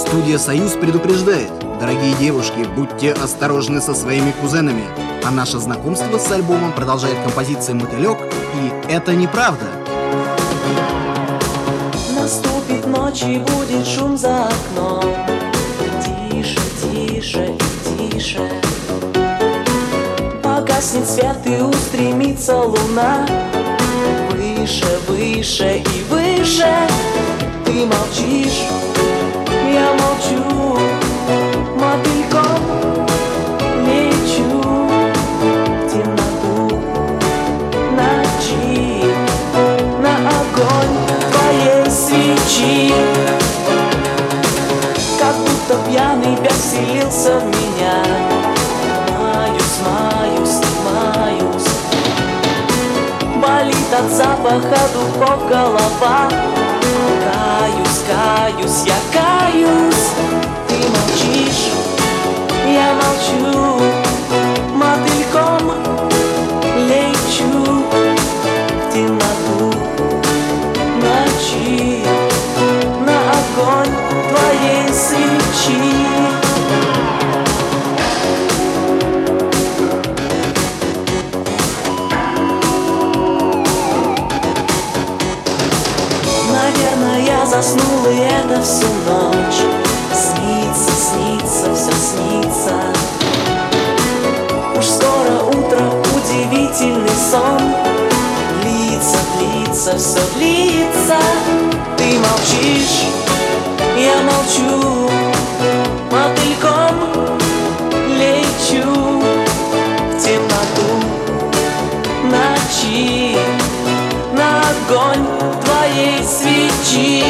Студия «Союз» предупреждает: дорогие девушки, будьте осторожны со своими кузенами. А наше знакомство с альбомом продолжает композиция «Мотылек», и это неправда. Наступит ночь и будет шум за окном. Тише, тише и тише. Погаснет свет и устремится луна. Выше, выше и выше. Ты молчишь, я молчу. Мотыльком лечу в темноту ночи, на огонь твоей свечи. Как будто пьяный бес вселился в меня. Маюсь, маюсь, маюсь. Болит от запаха духов голова. Каюсь, каюсь, я каюсь. Ты молчишь, я молчу. Мотыльком лечу в темноту ночи, на огонь твоей свечи. Наверное, я заснул, и это всю ночь. Снится, снится, все снится. Уж скоро утро, удивительный сон. Длится, длится, все длится. Ты молчишь, я молчу. Мотыльком лечу в темноту ночи, на огонь твоей свечи.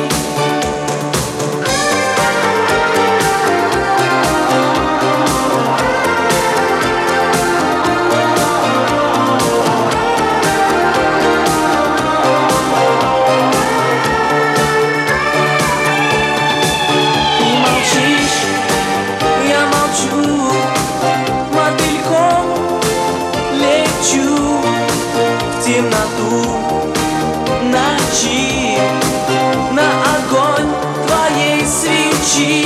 Темноту ночи, на огонь твоей свечи.